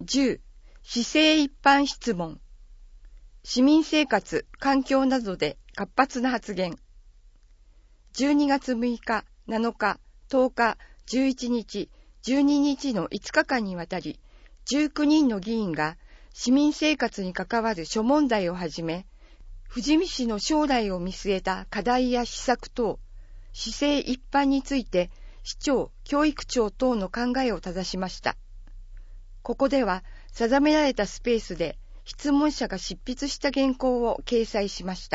10、市政一般質問。市民生活、環境などで活発な発言。12月6日、7日、10日、11日、12日の5日間にわたり、19人の議員が市民生活に関わる諸問題をはじめ、富士見市の将来を見据えた課題や施策等、市政一般について市長、教育長等の考えを正しました。ここでは定められたスペースで質問者が執筆した原稿を掲載しました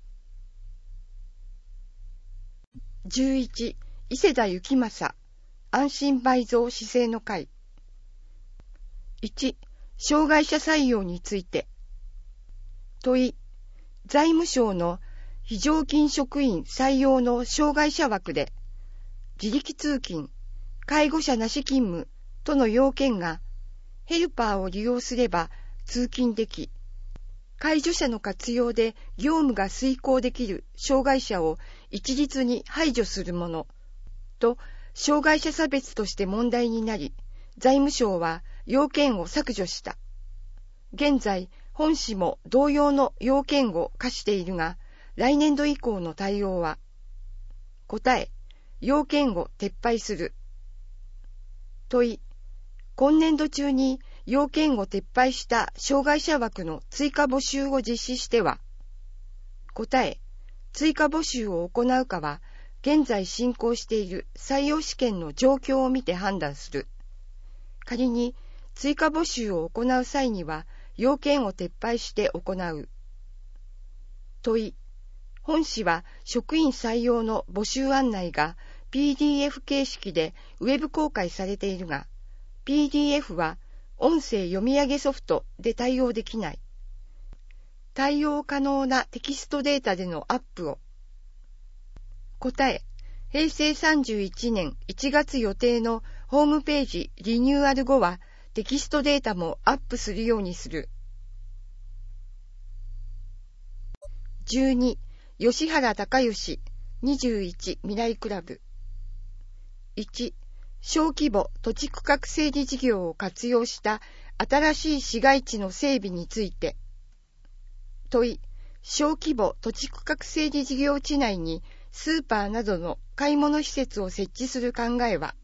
。11、伊勢田幸正、安心倍増市政の会。1、障害者採用について。問い、財務省の非常勤職員採用の障害者枠で、自力通勤、介護者なし勤務との要件が、ヘルパーを利用すれば通勤でき、介助者の活用で業務が遂行できる障害者を一律に排除するものと、障害者差別として問題になり、財務省は要件を削除した。現在、本市も同様の要件を課しているが、来年度以降の対応は、答え、要件を撤廃する。問い、今年度中に要件を撤廃した障害者枠の追加募集を実施しては、答え、追加募集を行うかは、現在進行している採用試験の状況を見て判断する。仮に追加募集を行う際には、要件を撤廃して行う。問い、本市は職員採用の募集案内が PDF 形式でウェブ公開されているが、PDF は音声読み上げソフトで対応できない。対応可能なテキストデータでのアップを。答え、平成31年1月予定のホームページリニューアル後はテキストデータもアップするようにする。12、吉原隆義、21未来クラブ。1、小規模土地区画整理事業を活用した新しい市街地の整備について。問い、小規模土地区画整理事業地内にスーパーなどの買い物施設を設置する考えは。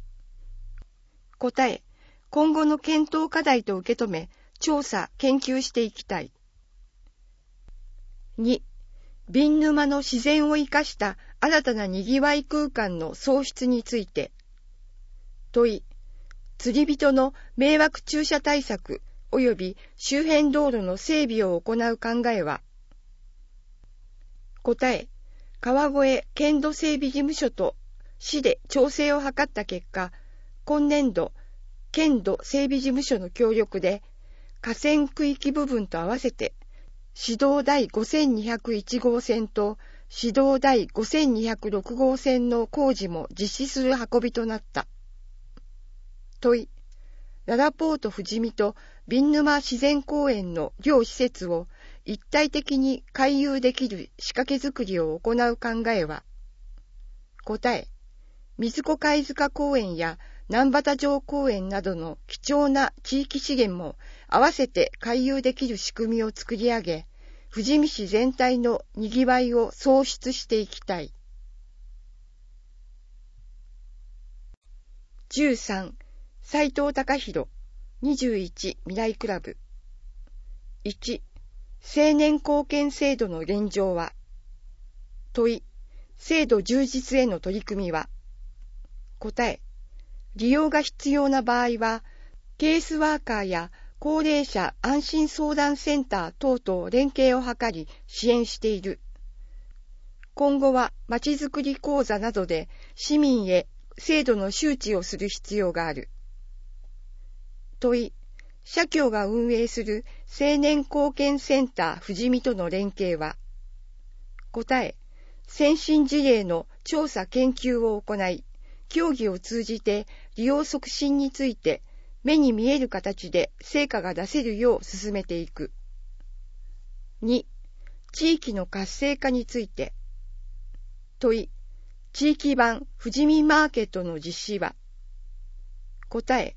答え、今後の検討課題と受け止め、調査・研究していきたい。2、瓶沼の自然を生かした新たなにぎわい空間の創出について。問い、釣り人の迷惑駐車対策及び周辺道路の整備を行う考えは。答え、川越県土整備事務所と市で調整を図った結果、今年度、県土整備事務所の協力で、河川区域部分と合わせて、市道第5201号線と市道第5206号線の工事も実施する運びとなった。問い、ララポート富士見と瓶沼自然公園の両施設を一体的に回遊できる仕掛け作りを行う考えは。答え、水子貝塚公園や南畑城公園などの貴重な地域資源も合わせて回遊できる仕組みを作り上げ、富士見市全体のにぎわいを創出していきたい。13、斉藤隆弘、21未来クラブ。1、青年貢献制度の現状は。問い、制度充実への取り組みは。答え、利用が必要な場合は、ケースワーカーや高齢者安心相談センター等々連携を図り支援している。今後はまちづくり講座などで市民へ制度の周知をする必要がある。問い、社協が運営する青年貢献センター富士見との連携は。答え、先進事例の調査研究を行い、協議を通じて利用促進について目に見える形で成果が出せるよう進めていく。2、地域の活性化について。問い、地域版富士見マーケットの実施は。答え、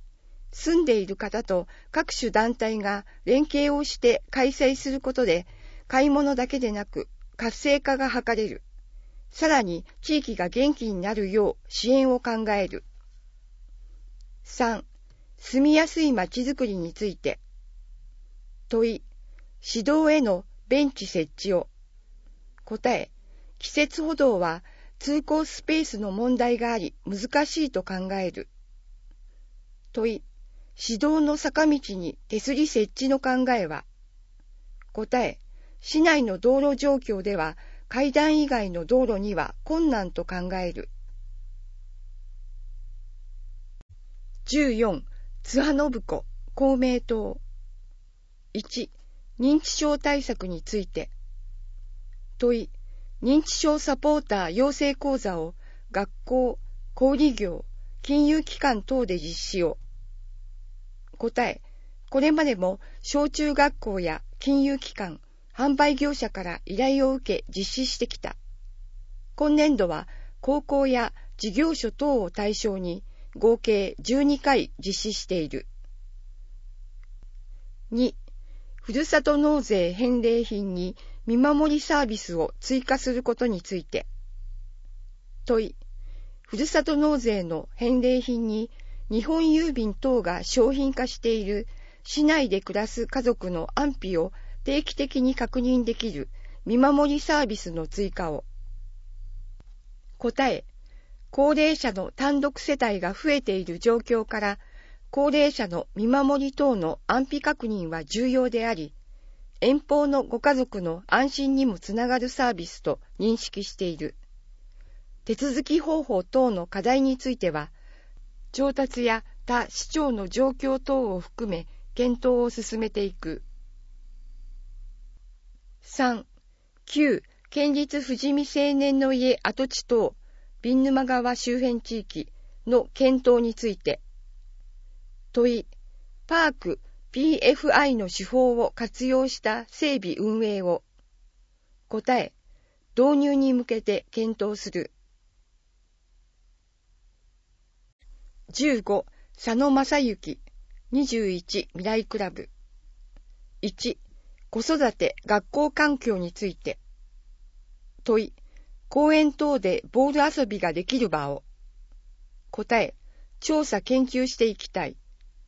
住んでいる方と各種団体が連携をして開催することで、買い物だけでなく活性化が図れる。さらに地域が元気になるよう支援を考える。3. 住みやすいまちづくりについて。問い、市道へのベンチ設置を。答え、季節歩道は通行スペースの問題があり難しいと考える。問い、市道の坂道に手すり設置の考えは。答え、市内の道路状況では階段以外の道路には困難と考える。14. 津波信子、公明党。1. 認知症対策について。問い、認知症サポーター養成講座を学校、小売業、金融機関等で実施を。答え、これまでも小中学校や金融機関、販売業者から依頼を受け実施してきた。今年度は高校や事業所等を対象に合計12回実施している。2. ふるさと納税返礼品に見守りサービスを追加することについて。問い、ふるさと納税の返礼品に日本郵便等が商品化している市内で暮らす家族の安否を定期的に確認できる見守りサービスの追加を。答え、高齢者の単独世帯が増えている状況から、高齢者の見守り等の安否確認は重要であり、遠方のご家族の安心にもつながるサービスと認識している。手続き方法等の課題については、調達や他市町の状況等を含め検討を進めていく。3. 旧県立富士見青年の家跡地等瓶沼川周辺地域の検討について。問い、パーク PFI の手法を活用した整備運営を。答え、導入に向けて検討する。15. 佐野正幸21未来クラブ。1. 子育て学校環境について。問い、公園等でボール遊びができる場を。答え、調査研究していきたい。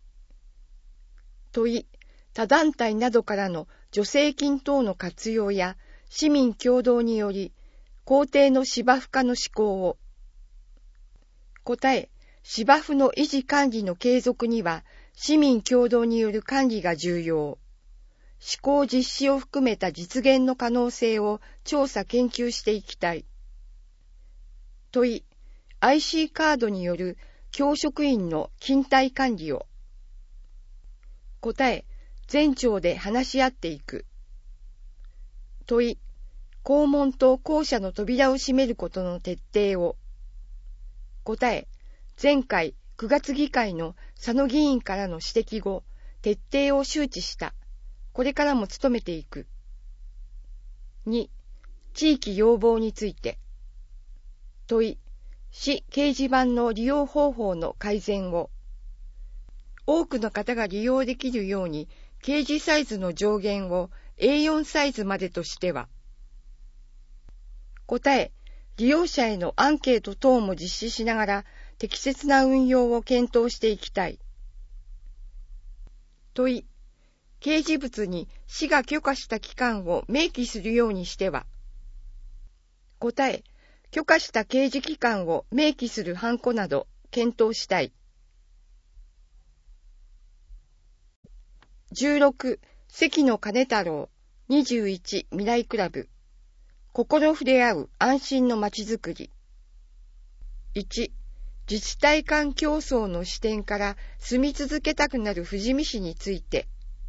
問い、他団体などからの助成金等の活用や市民共同により校庭の芝生化の施行を。答え、芝生の維持管理の継続には市民共同による管理が重要。施行実施を含めた実現の可能性を調査研究していきたい。問い、IC カードによる教職員の勤怠管理を。答え、全庁で話し合っていく。問い、校門と校舎の扉を閉めることの徹底を。答え、前回9月議会の佐野議員からの指摘後、徹底を周知した。これからも努めていく。2. 地域要望について。問い、市掲示板の利用方法の改善を。多くの方が利用できるように、掲示サイズの上限を A4 サイズまでとしては。答え、利用者へのアンケート等も実施しながら、適切な運用を検討していきたい。問い、掲示物に市が許可した期間を明記するようにしては。答え、許可した掲示期間を明記するハンコなど検討したい。16. 関野金太郎21未来クラブ。心触れ合う安心のまちづくり。1. 自治体間競争の視点から住み続けたくなる富士見市について。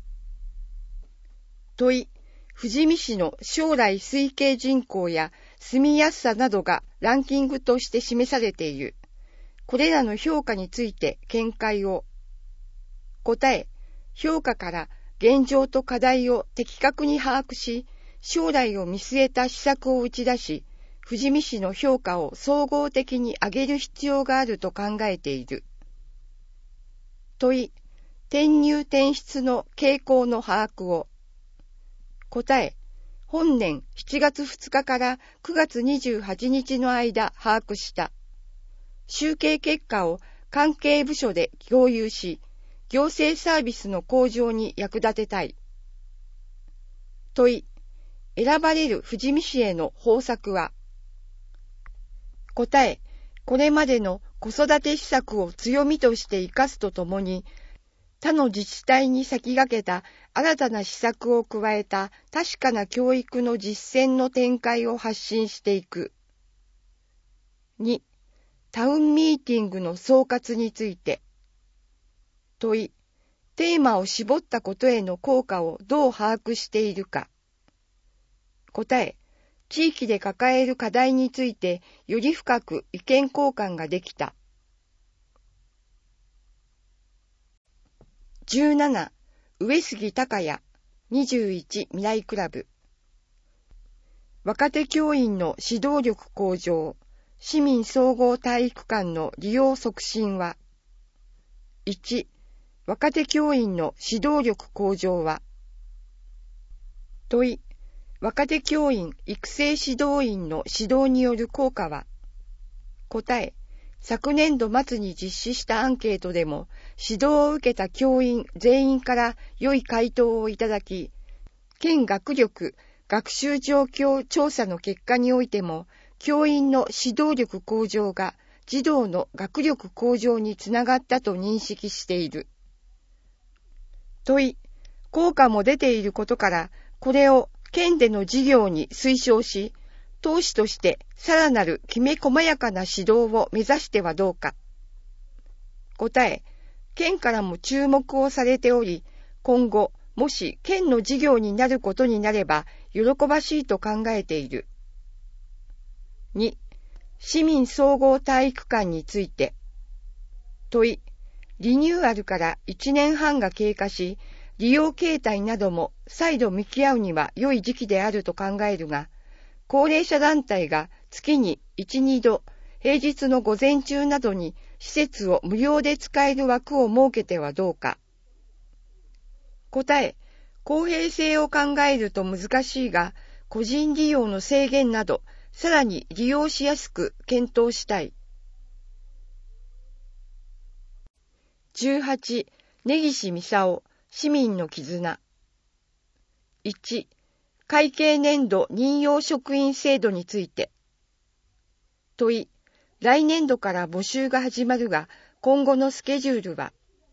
問い、富士見市の将来推計人口や住みやすさなどがランキングとして示されている。これらの評価について見解を。答え、評価から現状と課題を的確に把握し、将来を見据えた施策を打ち出し、富士見市の評価を総合的に上げる必要があると考えている。問い、 転入転出の傾向の把握を。答え、本年7月2日から9月28日の間把握した集計結果を関係部署で共有し、行政サービスの向上に役立てたい。問い、選ばれる富士見市への方策は。答え、これまでの子育て施策を強みとして生かすとともに、他の自治体に先駆けた新たな施策を加えた確かな教育の実践の展開を発信していく。2、タウンミーティングの総括について。問い、テーマを絞ったことへの効果をどう把握しているか。答え、地域で抱える課題についてより深く意見交換ができた。17、上杉隆也、21未来クラブ。若手教員の指導力向上、市民総合体育館の利用促進は。1、若手教員の指導力向上は。問い、若手教員育成指導員の指導による効果は。答え、昨年度末に実施したアンケートでも、指導を受けた教員全員から良い回答をいただき、県学力学習状況調査の結果においても、教員の指導力向上が児童の学力向上につながったと認識している。問い、効果も出ていることから、これを県での事業に推奨し、投資としてさらなるきめ細やかな指導を目指してはどうか。答え、県からも注目をされており、今後、もし県の事業になることになれば、喜ばしいと考えている。2、市民総合体育館について。問い、リニューアルから1年半が経過し、利用形態なども再度向き合うには良い時期であると考えるが、高齢者団体が月に1、2度、平日の午前中などに施設を無料で使える枠を設けてはどうか。答え、公平性を考えると難しいが、個人利用の制限など、さらに利用しやすく検討したい。18、根岸操、市民の絆。1、会計年度任用職員制度について。問い、来年度から募集が始まるが、今後のスケジュールは。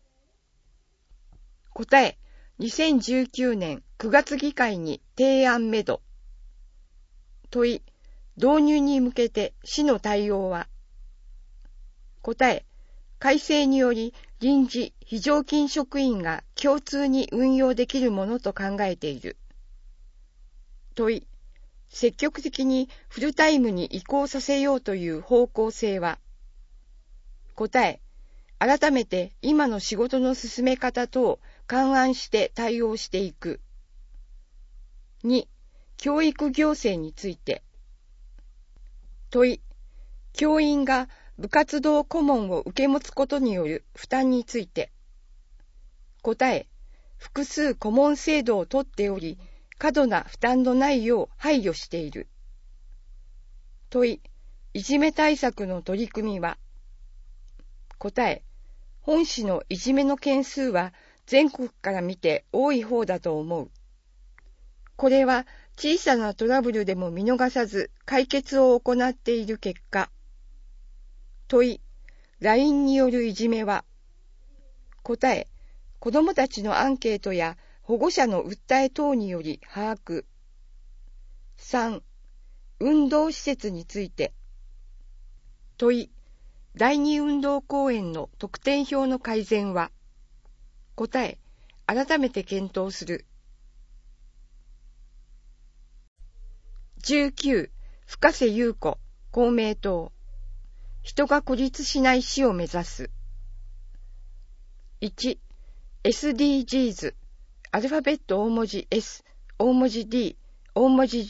答え、2019年9月議会に提案めど。問い、導入に向けて市の対応は。答え、改正により臨時非常勤職員が共通に運用できるものと考えている。問い、積極的にフルタイムに移行させようという方向性は。答え、改めて今の仕事の進め方等を勘案して対応していく。2、教育行政について。問い、教員が部活動顧問を受け持つことによる負担について。答え、複数顧問制度をとっており、過度な負担のないよう配慮している。問い、いじめ対策の取り組みは。答え、本市のいじめの件数は全国から見て多い方だと思う。これは小さなトラブルでも見逃さず解決を行っている結果。問い、LINE によるいじめは。答え、子どもたちのアンケートや保護者の訴え等により把握。3、運動施設について。問い、第二運動公園の得点表の改善は。答え、改めて検討する。19、深瀬優子、公明党。人が孤立しない市を目指す。1、SDGs、アルファベット大文字 S、大文字 D、大文字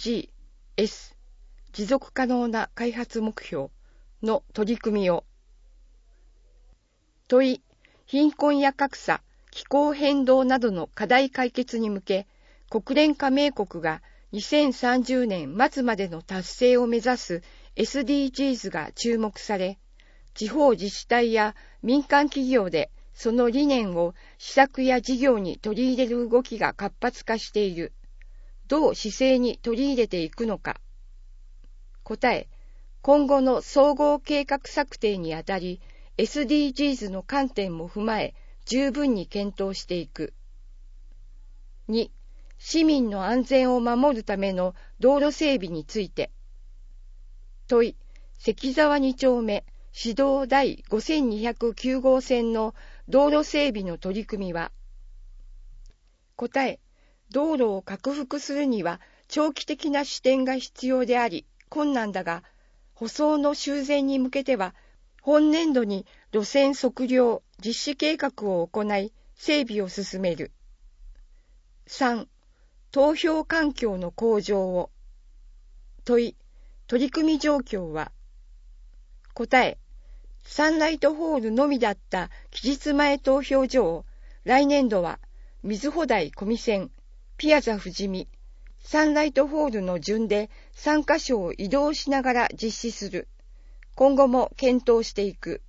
G、S、持続可能な開発目標の取り組みを。問い、貧困や格差、 気候変動などの課題解決に向け、国連加盟国が2030年末までの達成を目指す SDGs が注目され、地方自治体や民間企業でその理念を施策や事業に取り入れる動きが活発化している。どう施政に取り入れていくのか。答え、今後の総合計画策定にあたり、SDGs の観点も踏まえ、十分に検討していく。2、市民の安全を守るための道路整備について。問い、関沢2丁目、市道第5209号線の道路整備の取り組みは。答え、道路を拡幅するには長期的な視点が必要であり、困難だが、舗装の修繕に向けては、本年度に路線測量実施計画を行い、整備を進める。3、投票環境の向上を。問い、取り組み状況は。答え、サンライトホールのみだった期日前投票所を、来年度は水穂台小見線、ピアザ富士見、サンライトホールの順で3カ所を移動しながら実施する。今後も検討していく。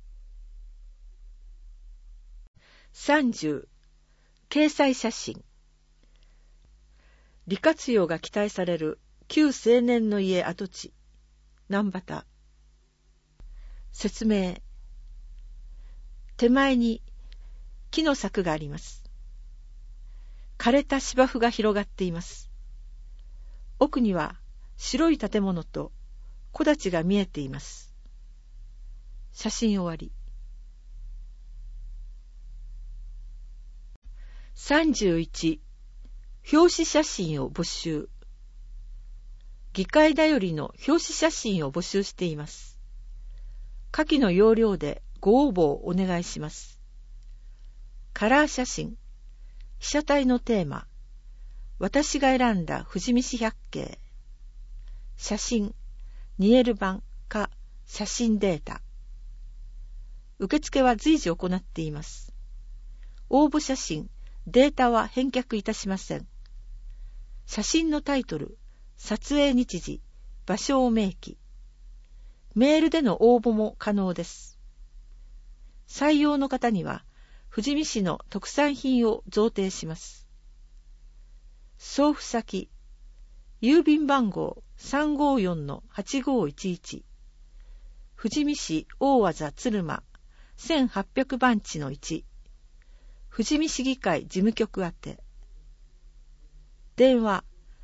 30、掲載写真。利活用が期待される旧青年の家跡地、南畑。説明。手前に木の柵があります。枯れた芝生が広がっています。奥には白い建物と木立が見えています。写真終わり。31、表紙写真を募集。議会だよりの表紙写真を募集しています。下記の要領でご応募をお願いします。カラー写真。被写体のテーマ。私が選んだ富士見市百景。写真。2L 版か写真データ。受付は随時行っています。応募写真、データは返却いたしません。写真のタイトル、撮影日時、場所を明記。メールでの応募も可能です。採用の方には、富士見市の特産品を贈呈します。送付先、郵便番号 354-8511 富士見市大和鶴間1800番地の1富士見市議会事務局宛て。電話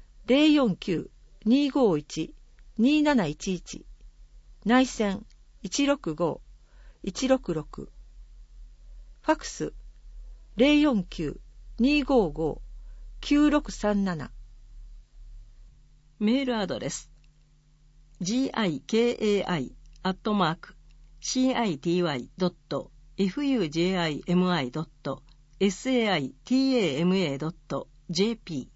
049-251-2711 内線 165-166 ファクス 049-255-9637 メールアドレス gikai@city.fujimi.saitama.jp